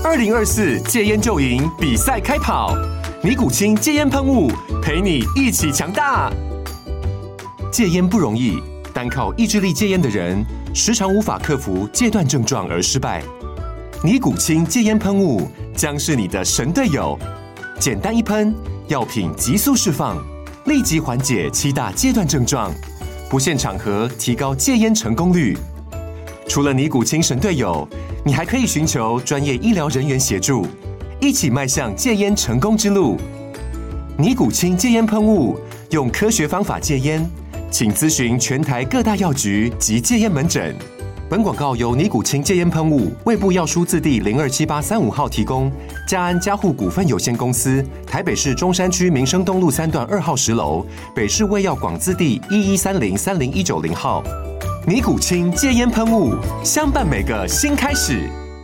2024戒烟就赢比赛开跑，尼古清戒烟喷雾陪你一起强大。戒烟不容易，单靠意志力戒烟的人，时常无法克服戒断症状而失败。尼古清戒烟喷雾将是你的神队友，简单一喷，药品急速释放，立即缓解7大戒断症状，不限场合提高戒烟成功率。除了尼古清神队友，你还可以寻求专业医疗人员协助，一起迈向戒烟成功之路。尼古清戒烟喷雾，用科学方法戒烟，请咨询全台各大药局及戒烟门诊。本广告由尼古清戒烟喷雾、卫部药书字第027835号提供，嘉安嘉护股份有限公司，台北市中山区民生东路3段2号10楼，北市卫药广字第1130-30190号。尼古清戒烟喷雾，相伴每个新开始。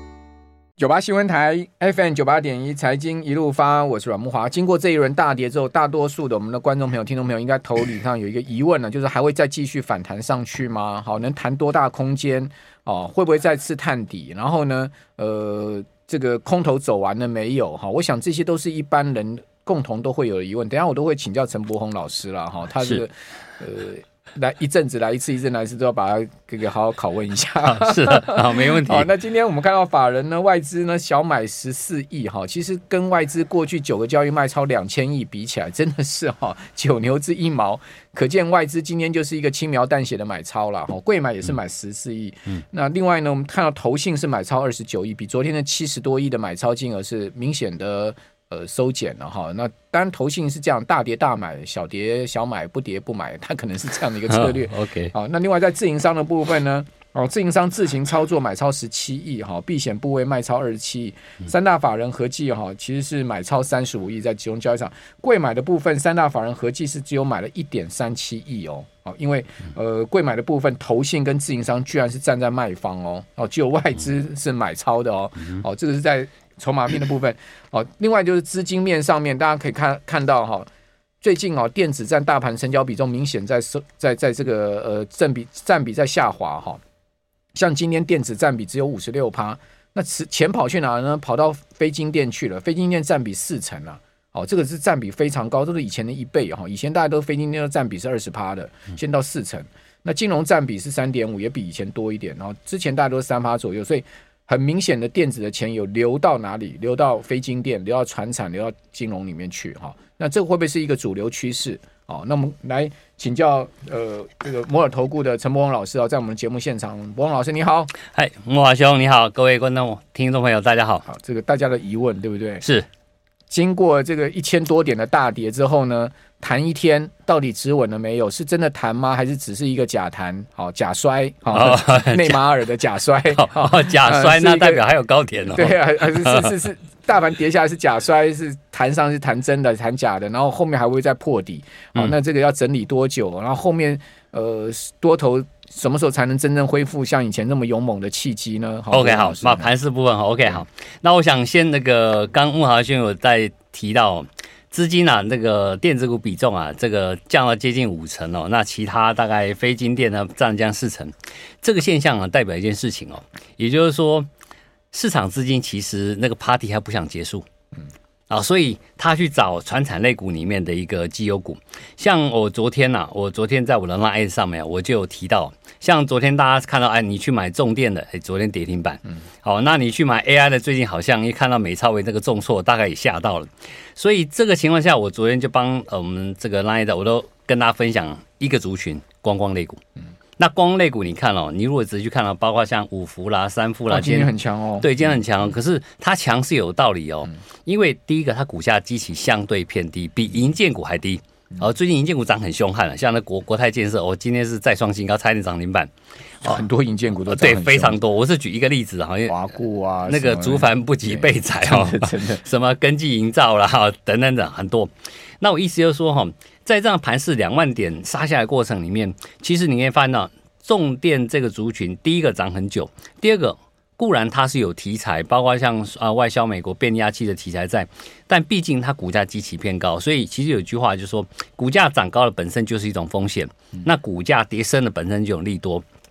98新闻台 FM 98.1财经一路发，我是阮慕骅。经过这一轮大跌之后，大多数的我们的观众朋友、听众朋友应该头里上有一个疑问呢，就是还会再继续反弹上去吗？好，能谈多大空间？哦，会不会再次探底？然后呢，这个空头走完了没有？哈，我想这些都是一般人共同都会有的疑问。等一下我都会请教陈柏宏老师啦，哈，他这个来一阵子来一次，一阵来一次，都要把它给好好拷问一下。 是的，好，没问题。 好，那今天我们看到法人呢，外资呢小买14亿哈，其实跟外资过去9个交易卖超2000亿比起来，真的是哈9牛之1毛，可见外资今天就是一个轻描淡写的买超啦。哈，贵买也是买14亿。那另外呢，我们看到投信是买超29亿，比昨天的70多亿的买超金额是明显的收减了哈。那当然投信是这样，大跌大买，小跌小买，不跌不买，它可能是这样的一个策略。 OK， 好，那另外在自营商的部分呢，自营商自行操作买超17亿哈，避险部位卖超27亿，三大法人合计哈其实是买超35亿，在集中交易场。贵买的部分，三大法人合计是只有买了1.37亿哦。因为贵买的部分，投信跟自营商居然是站在卖方哦，只有外资是买超的哦。这个是在筹码面的部分。另外就是资金面上面，大家可以看到哈，最近电子占大盘成交比重明显在这个占比在下滑哈。像今天电子占比只有56%，那钱跑去哪呢？跑到非金电去了，非金电占比40%了。这个是占比非常高，都是以前的1倍哈。以前大家都非金电的占比是20%的，现在到40%。那金融占比是3.5%，也比以前多一点。然后之前大家都是3%左右，所以很明显的电子的钱有流到哪里？流到非金电，流到传产，流到金融里面去哈。那这个会不会是一个主流趋势？那我们来请教这个摩尔投顾的陈柏宏老师在我们的节目现场。柏宏老师你好。 嗨，慕骅兄你好，各位观众听众朋友大家好。 好，这个大家的疑问对不对？ 是。 经过这个1000多点的大跌之后呢，弹一天到底止稳了没有？是真的弹吗？还是只是一个假弹？假摔？内马尔的假摔？ 假摔那代表还有高点哦。 对啊，是大盘跌下来是假摔，是弹上是弹真的，弹假的，然后后面还会再破底。那这个要整理多久？然后后面多头什么时候才能真正恢复像以前那么勇猛的契机呢 ？OK 好，那盘势部分 OK 好。那我想先刚慕骅兄有在提到资金那个电子股比重这个降到接近50%哦，那其他大概非金电呢占将40%。这个现象代表一件事情哦，也就是说市场资金其实那个 party 还不想结束。所以他去找传产类股里面的一个绩优股，像我昨天在我的 LINE 上面我就有提到，像昨天大家看到你去买重电的，昨天跌停板，好，那你去买 AI 的，最近好像一看到美超微这个重挫，大概也吓到了，所以这个情况下，我昨天就帮我们这个 LINE 的，我都跟大家分享一个族群，观光类股。那光光类股你看你如果仔细去看包括像五福啦、三福啦， 今天很强哦。 对，今天很强，可是它强是有道理哦。因为第一个，它股价基期相对偏低，比营建股还低。最近营建股涨很凶悍了，像那国泰建设，今天是再创新高，差一点涨停板。 很多营建股都涨很凶， 对，非常多。我是举一个例子，好像华固啊， 那个竹凡不及备载真的什么根基营造啦，等等等很多。那我意思就是说在这样盘势2万点杀下来的过程里面，其实你可以发现到重电这个族群，第一个涨很久，第二个固然它是有题材，包括像外销美国变压器的题材在，但毕竟它股价基期偏高，所以其实有一句话就是说，股价涨高的本身就是一种风险，那股价跌深的本身就有利多。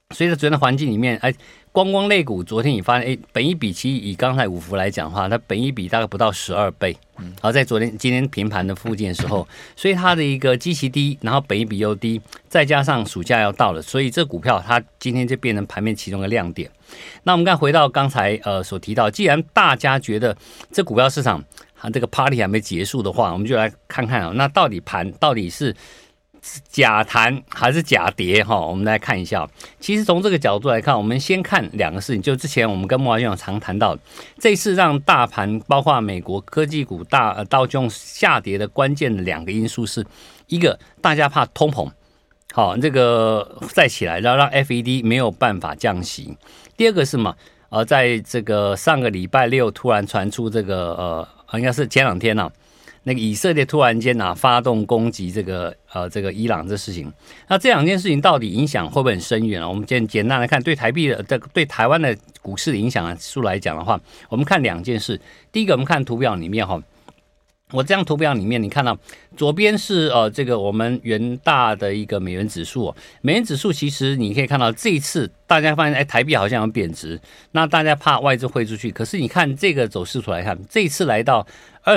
所以在昨天的环境里面，观光类股昨天你发现，本益比其实以刚才五福来讲的话，它本益比大概不到12倍，然后在今天平盘的附近的时候，所以它的一个基期低，然后本益比又低，再加上暑假要到了，所以这股票它今天就变成盘面其中的亮点。那我们看回到刚才所提到，既然大家觉得这股票市场这个 party 还没结束的话，我们就来看看那到底盘到底是假弹还是假跌我们来看一下。其实从这个角度来看，我们先看两个事情，就之前我们跟木华先生常谈到，这一次让大盘包括美国科技股道琼下跌的关键的两个因素是，一个大家怕通膨这个再起来，然后让 FED 没有办法降息。第二个是什么？在这个上个礼拜六突然传出这个应该是前两天那个以色列突然间发动攻击这个伊朗这事情，那这两件事情到底影响会不会很深远我们简单来看，对对台湾的股市的影响数来讲的话，我们看两件事。第一个，我们看图表里面我这张图表里面，你看到左边是这个我们元大的一个美元指数美元指数其实你可以看到这一次大家发现台币好像有贬值，那大家怕外资汇出去，可是你看这个走势图来看，这一次来到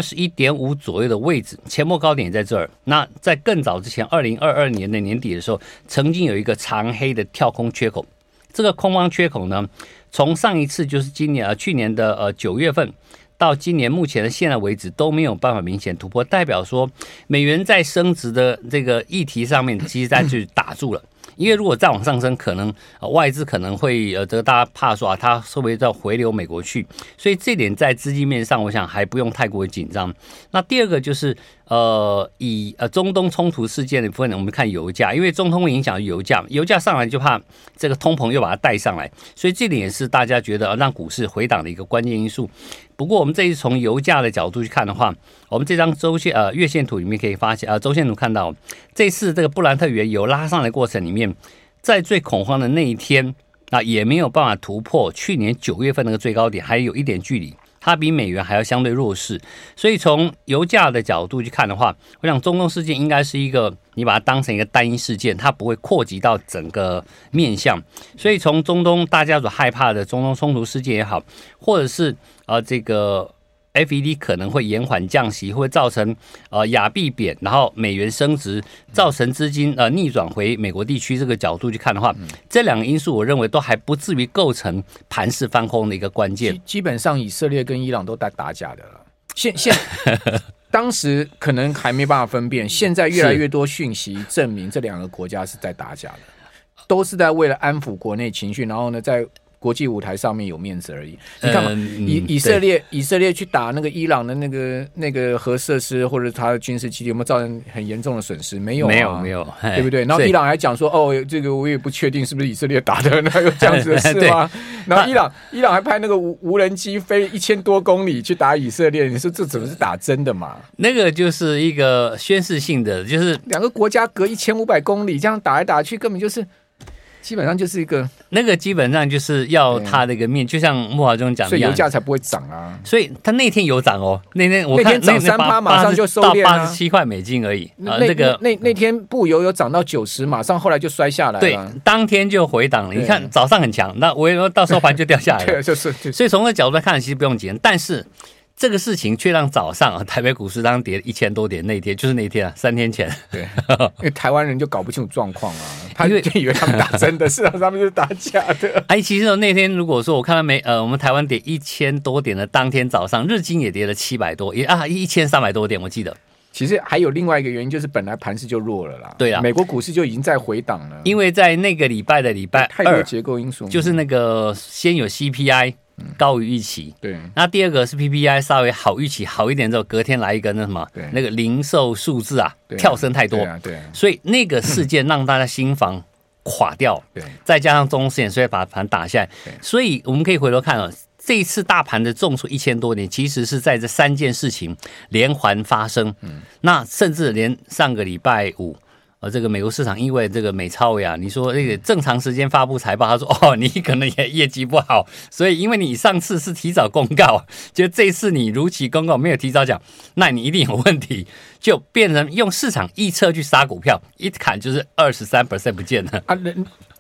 21.5 左右的位置，前波高点也在这儿。那在更早之前2022年的年底的时候，曾经有一个长黑的跳空缺口，这个空方缺口呢，从上一次就是去年的9月份到今年目前的现在为止都没有办法明显突破，代表说美元在升值的这个议题上面其实在去打住了。因为如果再往上升，可能外资可能会这个大家怕说它会不会再回流美国去，所以这点在资金面上我想还不用太过于紧张。那第二个就是以中东冲突事件的部分，我们看油价，因为中东会影响油价上来就怕这个通膨又把它带上来，所以这点也是大家觉得让股市回档的一个关键因素。不过我们这一次从油价的角度去看的话，我们这张月线图里面可以发现周线图看到这次这个布兰特原油拉上来的过程里面，在最恐慌的那一天也没有办法突破去年9月份那个最高点，还有一点距离，它比美元还要相对弱势。所以从油价的角度去看的话，我想中东事件应该是一个你把它当成一个单一事件，它不会扩及到整个面向。所以从中东大家所害怕的中东冲突事件也好，或者是这个 FED 可能会延缓降息，会造成亚币贬，然后美元升值，造成资金逆转回美国地区这个角度去看的话，这两个因素我认为都还不至于构成盘势翻空的一个关键。 基本上以色列跟伊朗都在打假的了。当时可能还没办法分辨，现在越来越多讯息证明这两个国家是在打假的，都是在为了安抚国内情绪，然后呢在国际舞台上面有面子而已。你看嘛，以色列去打那个伊朗的那个核设施或者它的军事基地，有没有造成很严重的损失？没有， 没有， 对不对？然后伊朗还讲说，这个我也不确定是不是以色列打的，哪有这样子的事吗？然后伊朗还派那个无人机飞1000多公里去打以色列，你说这怎么是打真的嘛？ 那个就是一个宣示性的，就是两个国家隔1500公里这样打来打去，根本就是基本上就是一个那个基本上就是要它的一个面，就像木华中讲的一样， 所以油价才不会涨啊。 所以它那天有涨那天我看涨3%，马上就收敛到87块美金而已。 那天布油有涨到90，马上后来就摔下来了。 对，当天就回档了。你看早上很强，那我到收盘就掉下来了。 对，就是。 所以从这个角度来看，其实不用急，但是这个事情却让早上台北股市当跌1000多点，那天就是那天3天前。 对，因为台湾人就搞不清楚状况他就以为他们打真的，事实上他们就是打假的。 其实那天如果说我看到我们台湾跌1000多点的当天早上，日经也跌了700多，1300多点，我记得。 其实还有另外一个原因，就是本来盘势就弱了啦。 对啊， 美国股市就已经在回档了， 因为在那个礼拜2 太多结构因素， 就是那个先有 CPI。高于预期， 对。 那第二个是 PPI 稍微好预期好一点之后，隔天来一个那个零售数字跳升太多， 对， 所以那个事件让大家心防垮掉， 对， 再加上中线，所以把盘打下来。所以我们可以回头看这一次大盘的重挫1000多点，其实是在这3件事情连环发生。那甚至连上个礼拜5。这个美国市场因为这个美超微你说那个正常时间发布财报，他说你可能也业绩不好，所以因为你上次是提早公告，就这一次你如期公告没有提早讲，那你一定有问题，就变成用市场预测去杀股票，一砍就是23% 不见了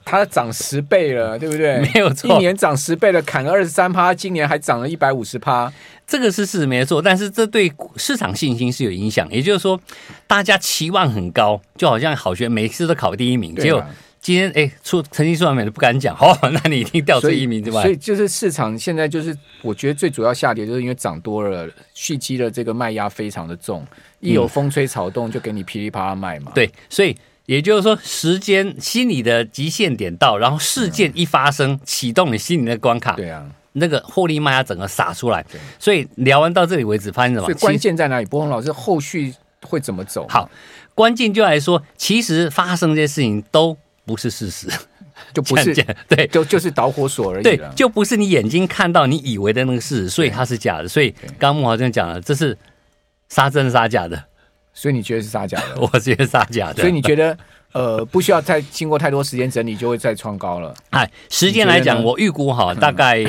它涨10倍了，对不对？ 没有错， 一年涨10倍了，砍了23%，今年还涨了150%。 这个是没错，但是这对市场信心是有影响。也就是说，大家期望很高，就好像好学每次都考第1名，结果今天成绩出来没都不敢讲，那你一定掉出1名之外。 所以就是市场现在就是我觉得最主要下跌就是因为涨多了，蓄积的这个卖压非常的重，一有风吹草动就给你噼里啪啦卖嘛。 对，所以也就是说，时间心理的极限点到，然后事件一发生，启动你心里的关卡。 对啊。 那个获利卖压整个撒出来，所以聊完到这里为止，发现什么？ 所以关键在哪里？柏宏老师后续会怎么走？ 好，关键就来说，其实发生这些事情都不是事实， 就不是对， 就是导火索而已。 对，就不是你眼睛看到你以为的那个事实，所以它是假的。所以刚刚慕骅就讲了，这是杀真杀假的。 所以你觉得是杀假的？ 我觉得杀假的。 所以你觉得不需要再经过太多时间整理，就会再创高了？ 时间来讲，我预估大概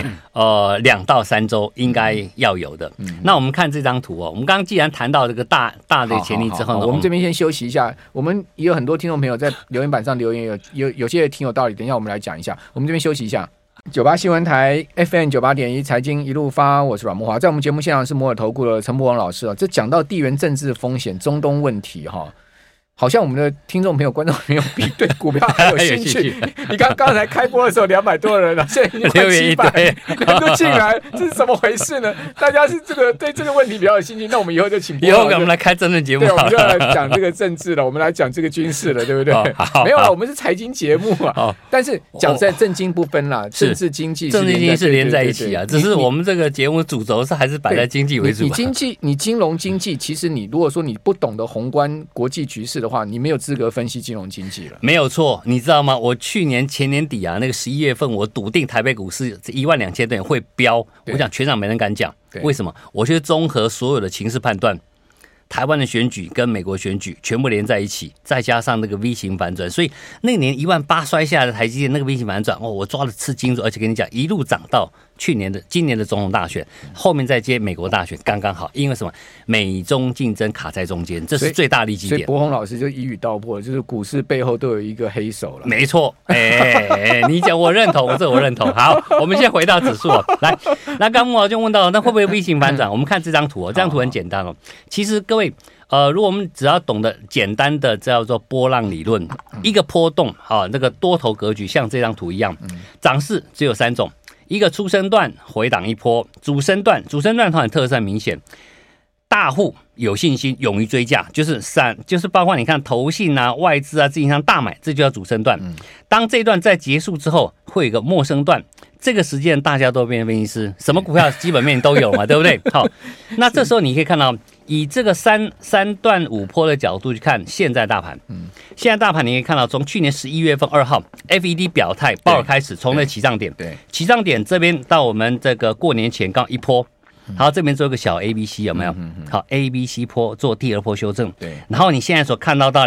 2到3周应该要有的。那我们看这张图我们刚刚既然谈到这个大的前提之后呢， 我们这边先休息一下。我们也有很多听众朋友在留言板上留言，有些挺有道理。等一下我们来讲一下。我们这边休息一下。98新闻台 FM 98.1财经一路发，我是阮慕骅。在我们节目现场是摩尔投顾的陈柏宏老师这讲到地缘政治风险、中东问题好像我们的听众朋友、观众朋友比对股票还有兴趣。你刚才开播的时候200多人了，现在已经快700人都进来，这是怎么回事呢？大家是对这个问题比较有兴趣，那我们以后就请以后我们来开政治节目， 对，我们就来讲这个政治了，我们来讲这个军事了，对不对？没有了，我们是财经节目嘛。但是讲在政经不分啦，政治经济是连在一起啊。只是我们这个节目主轴是还是摆在经济为主。 你金融经济，其实你如果说你不懂得宏观国际局势的话，你没有资格分析金融经济了。 没有错，你知道吗？我去年前年底那个11月份，我笃定台北股市12000点会飙。我讲全场没人敢讲，为什么？我去综合所有的情势判断，台湾的选举跟美国选举全部连在一起，再加上那个 V 型反转，所以那年18000摔下来的台积电那个 V 型反转，我抓的吃精准，而且跟你讲，一路涨到今年的总统大选，后面再接美国大选，刚刚好。因为什么？美中竞争卡在中间，这是最大利基点。 所以柏宏老师就一语道破，就是股市背后都有一个黑手了。 没错，你讲我认同，这我认同。好，我们先回到指数来，那刚慕骅就问到，那会不会 V 型反转？我们看这张图这张图很简单其实各位。如果我们只要懂得简单的叫做波浪理论，一个波动那个多头格局，像这张图一样，涨势只有3种，一个初升段回档一波，主升段它很特色很明显，大户有信心勇于追价，就是包括你看投信外资自营商大买，这就叫主升段。当这一段在结束之后，会有一个末升段，这个时间大家都变分析师，什么股票基本面都有嘛，对不对？好，那这时候你可以看到，以这个三段5波的角度去看现在大盘，现在大盘你可以看到，从去年11月份2号 FED 表态鲍尔开始，从那起涨点，起涨点这边到我们这个过年前刚一波。好，这边做一个小 ABC 有没有？好 ，ABC 波做第2波修正。对，然后你现在所看到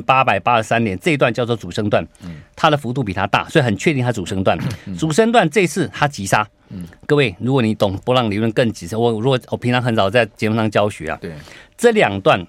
20883点这一段叫做主升段，它的幅度比它大，所以很确定它主升段。主升段这次它急杀。各位，如果你懂波浪理论更急杀，我平常很早在节目上教学对，这2段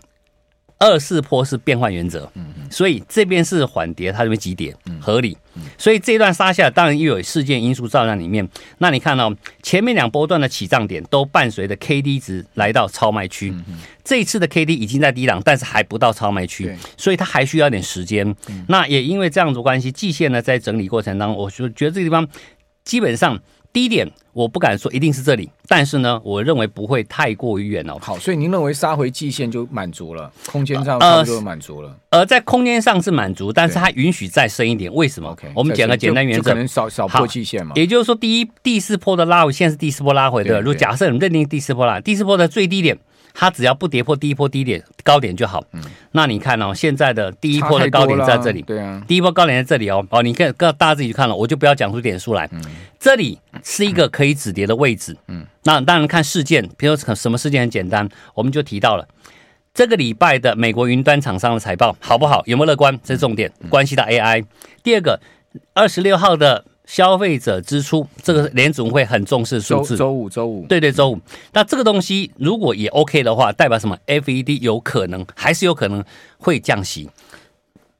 24波是变换原则，所以这边是缓跌，它这边急跌，合理。所以这一段杀下来，当然又有事件因素造在里面。那你看前面2波段的起涨点都伴随着 KD 值来到超卖区，这一次的 KD 已经在低档，但是还不到超卖区，所以它还需要点时间。那也因为这样子关系，季线呢在整理过程当中，我觉得这个地方基本上低点我不敢说一定是这里，但是呢，我认为不会太过于远好，所以您认为杀回季线就满足了，空间上差不多满足了。 在空间上是满足，但是它允许再深一点。为什么？我们讲个简单原则， 就可能少破季线嘛。 也就是说，第4波的拉回，现在是第4波拉回的。如果假设你认定第4波第4波的最低点，它只要不跌破第1波低点高点就好。那你看现在的第1波的高点在这里， 对啊， 第1波高点在这里你看大家自己去看了，我就不要讲出点数来。这里是一个可以止跌的位置。那当然看事件，比如说什么事件很简单，我们就提到了这个礼拜的美国云端厂商的财报好不好，有没有乐观，这是重点，关系到 AI。第二个，26号的消费者支出，这个联准会很重视数字。 周五， 对，周五。那这个东西如果也 OK 的话，代表什么 ？FED 还是有可能会降息。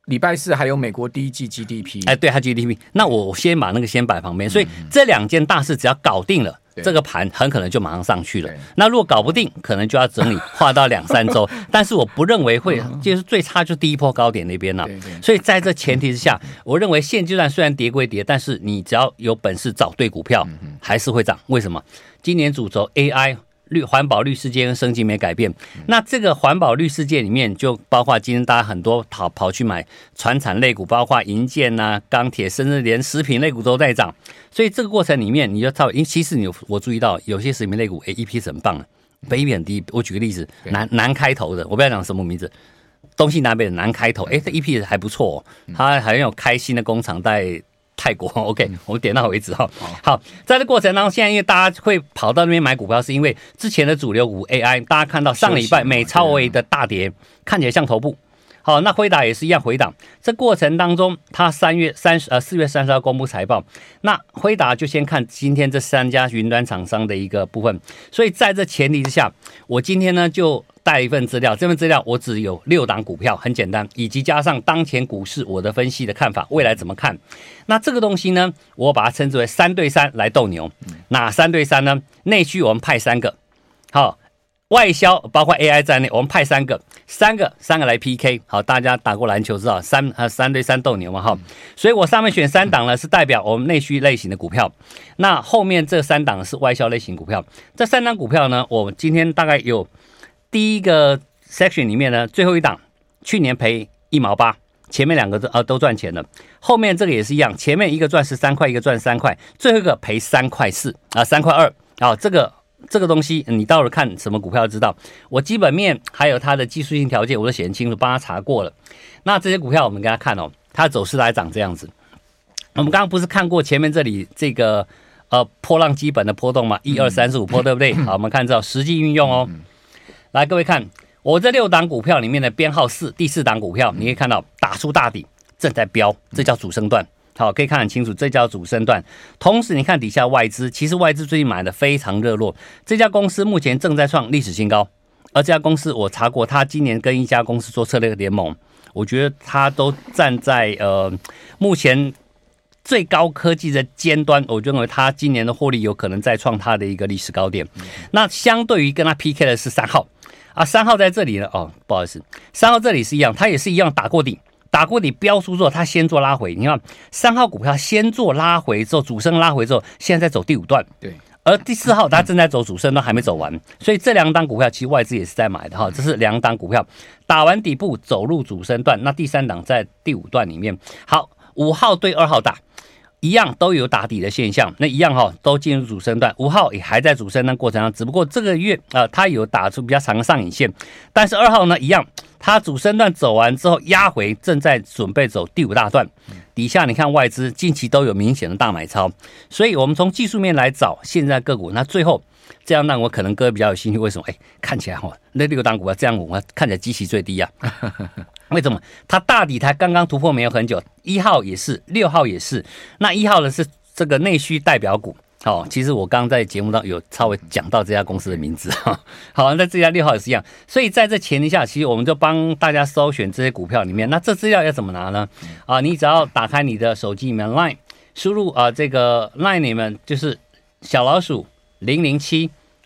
礼拜四还有美国第一季 GDP， 对，它 GDP。那我先把那个先摆旁边，所以这2件大事只要搞定了，这个盘很可能就马上上去了。那如果搞不定，可能就要整理，画到2-3周。但是我不认为会，就是最差就第一波高点那边了。所以在这前提之下，我认为现阶段虽然跌归跌，但是你只要有本事找对股票，还是会涨。为什么？今年主轴 AI。环保绿世界跟升级没改变，那这个环保绿世界里面就包括今天大家很多跑去买传产类股，包括银建啊、钢铁，甚至连食品类股都在涨。所以这个过程里面，你就其实我注意到有些食品类股，EP 是很棒的，EPS很低。我举个例子，南开头的，我不要讲什么名字，东西南北的南开头，这 EP 还不错哦，它好像有开新的工厂在泰国 ，OK， 我们点到为止哈。好，在这过程当中，现在因为大家会跑到那边买股票，是因为之前的主流股 AI， 大家看到上礼拜美超微的大跌，看起来像头部。好，那辉达也是一样回档。这过程当中，它4月30号公布财报，那辉达就先看今天这3家云端厂商的一个部分。所以在这前提之下，我今天呢就带一份资料，这份资料我只有6档股票，很简单，以及加上当前股市我的分析的看法，未来怎么看。那这个东西呢，我把它称之为3对3来斗牛。哪3对3呢？内需我们派3个，好。外销包括 AI 在内，我们派3个来 PK。好，大家打过篮球知道3对3斗牛嘛哈。所以我上面选3档呢，是代表我们内需类型的股票。那后面这3档是外销类型股票。这3档股票呢，我今天大概有第一个 section 里面呢，最后一档去年赔1毛8，前面2个都赚钱了。后面这个也是一样，前面一个赚13块，一个赚3块，最后一个赔3块4啊，3块2啊，这个东西你到了看什么股票知道，我基本面还有它的技术性条件我都写很清楚，帮他查过了。那这些股票我们给他看哦，它的走势来长这样子。我们刚刚不是看过前面这里这个波浪基本的波动吗？1、2、3、4、5波，对不对？好，我们看到实际运用哦。来，各位看我这6档股票里面的编号4，第4档股票你可以看到打出大底，正在飙，这叫主升段。好，可以看很清楚，这叫主升段。同时，你看底下外资，其实外资最近买的非常热络。这家公司目前正在创历史新高，而这家公司我查过，它今年跟一家公司做策略联盟，我觉得它都站在目前最高科技的尖端，我认为它今年的获利有可能再创它的一个历史高点。那相对于跟它 PK 的是3号啊，3号在这里呢，不好意思，3号这里是一样，它也是一样打过底标出之后，它先做拉回。你看3号股票先做拉回之后，主升拉回之后，现在在走第5段。 对。 而第4号它正在走主升段，还没走完，所以这2档股票其实外资也是在买的哈。这是2档股票打完底部走入主升段，那第3档在第5段里面。好，5号对2号打。一样都有打底的现象，那一样都进入主升段，5号也还在主升段过程上，只不过这个月它有打出比较长的上影线，但是2号呢一样，它主升段走完之后压回，正在准备走第5大段，底下你看外资近期都有明显的大买超，所以我们从技术面来找现在个股，那最后这样让我可能各位比较有兴趣，为什么？看起来那6档股票这样我看起来基期最低啊。为什么？它大底台刚刚突破没有很久，1号也是，6号也是。那1号的是这个内需代表股。其实我刚刚在节目上有稍微讲到这家公司的名字。好，那这家6号也是一样。所以在这前提下，其实我们就帮大家搜选这些股票里面，那这资料要怎么拿呢？你只要打开你的手机里面 Line， 输入这个 Line 里面就是小老鼠007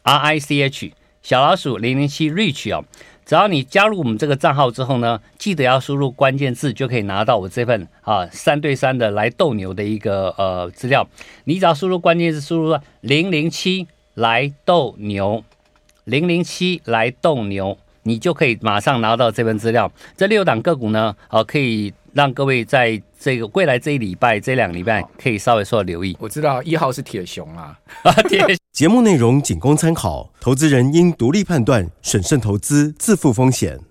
RICH 小老鼠007 Reach 只要你加入我们这个账号之后呢，记得要输入关键字，就可以拿到我这份3对3的来斗牛的一个资料。你只要输入关键字，输入007来斗牛，007来斗牛，你就可以马上拿到这份资料。这6档个股呢，可以让各位在这个未来这1礼拜、这2礼拜可以稍微说留意。 我知道1号是铁熊啦。 节目内容仅供参考，投资人应独立判断、审慎投资，自负风险。